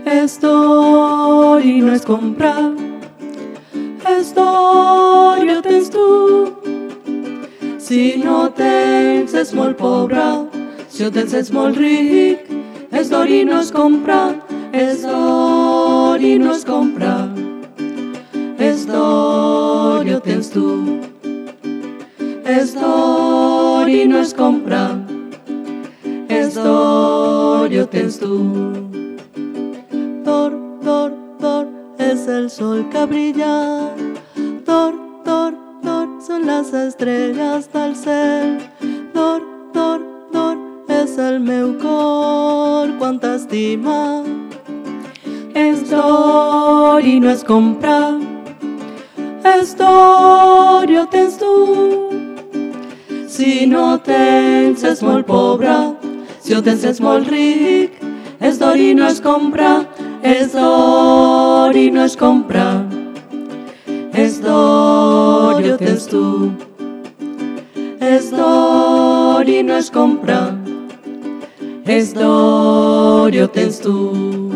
És d'or i no és comprar. És d'or i ho tens tu. Si no tens és molt pobre, si ho tens és molt ric. És d'or i no és comprar. És d'or i no és comprar. És d'or i ho tens tu. És d'or i no és comprar. És d'or i ho tens tu. D'or, d'or, d'or, és el sol que brilla. D'or, d'or, d'or, són les estrelles del cel. D'or, d'or, d'or, és el meu cor quan t'estima. És d'or i no és comprar. És d'or i ho tens tu. Si no tens és molt pobre, si ho tens és molt ric. És d'or i no és comprar. És d'or i no és comprar. És d'or i ho tens tu. És d'or i no és comprar. És d'or i ho tens tu.